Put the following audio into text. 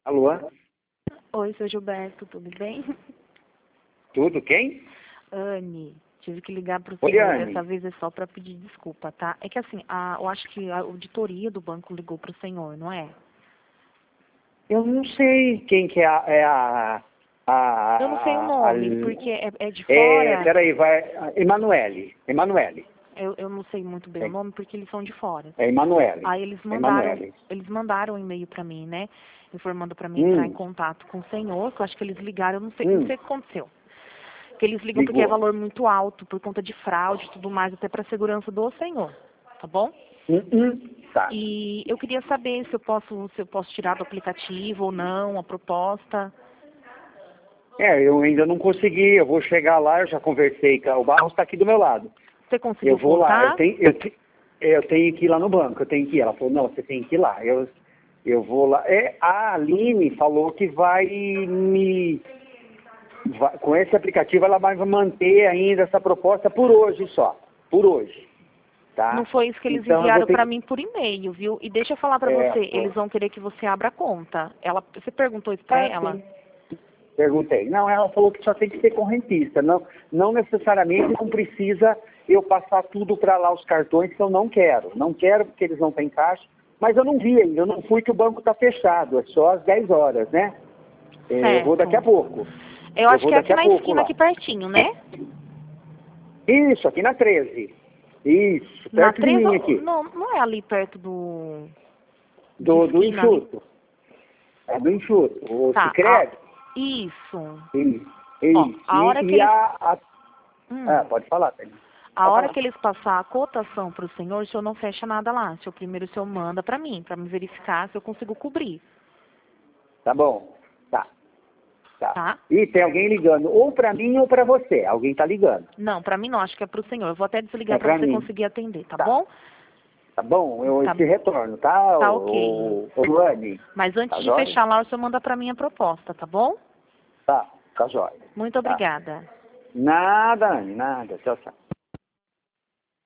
Alô? Oi, seu Gilberto, tudo bem? Tudo? Quem? Anne, tive que ligar para o Oi, senhor, Anne. dessa vez é só para pedir desculpa, tá? É que assim, eu acho que a auditoria do banco ligou para o senhor, não é? Eu não sei quem que Eu não sei o nome, porque é de É, fora, peraí, vai... Emanuele. Emanuele. eu não sei muito bem o nome porque eles são de fora. É Emanuele. Aí Emanuele. eles mandaram um e-mail para mim, né? Informando para mim entrar em contato com o senhor, que eu acho que eles ligaram, eu não sei o que aconteceu. Que eles ligam porque é Ligou. valor muito alto, por conta de fraude e tudo mais, até para a segurança do senhor, tá bom? Tá. E eu queria saber se eu posso tirar do aplicativo ou não, a proposta. É, eu ainda não consegui. Eu vou chegar lá, eu já conversei com o Barros, está aqui do meu lado. Você Eu conseguiu vou lá, colocar? eu tenho que ir lá no banco, eu tenho que ir. Ela falou, não, você tem que ir lá. Eu vou lá. A Aline falou que com esse aplicativo ela vai manter ainda essa proposta por hoje só. Por hoje. Tá? Não foi isso que eles Então eu vou enviaram ter para que... mim por e-mail, viu? E deixa eu falar para você, Pô. eles vão querer que você abra a conta. Você perguntou isso para ela? Sim. Perguntei. Não, ela falou que só tem que ser correntista. Não necessariamente não precisa eu passar tudo para lá os cartões que eu não quero. Não quero porque eles não têm caixa. Mas eu não vi ainda, eu não fui que o banco está fechado. É só às 10 horas, né? Eu vou daqui a Certo. pouco. Eu Eu acho vou que é daqui aqui a na pouco esquina, lá. aqui pertinho, né? Isso, aqui na 13. Isso, Na perto de 13, mim aqui. não, não é ali perto de Do esquina ali? enxuto. É do enxuto. O Tá, Sicredi. isso. Isso. Ó, Isso. a hora que eles... Pode falar, Tânia. A Pode hora falar. que eles passar a cotação para o senhor não fecha nada lá. Primeiro o senhor manda para mim verificar se eu consigo cobrir, Tá bom. Tá. tá? E tem alguém ligando, ou para mim ou para você. Alguém tá ligando. Não, para mim não, acho que é para o senhor. Eu vou até desligar É para para você mim. conseguir atender, tá Tá. bom? Tá bom, eu Tá, te retorno, tá, tá ok. o Luane? Mas antes Tá de jóia? fechar lá, o senhor manda para mim a proposta, tá bom? Tá jóia. Muito Tá. obrigada. Nada, Anne, nada. Tchau, tchau.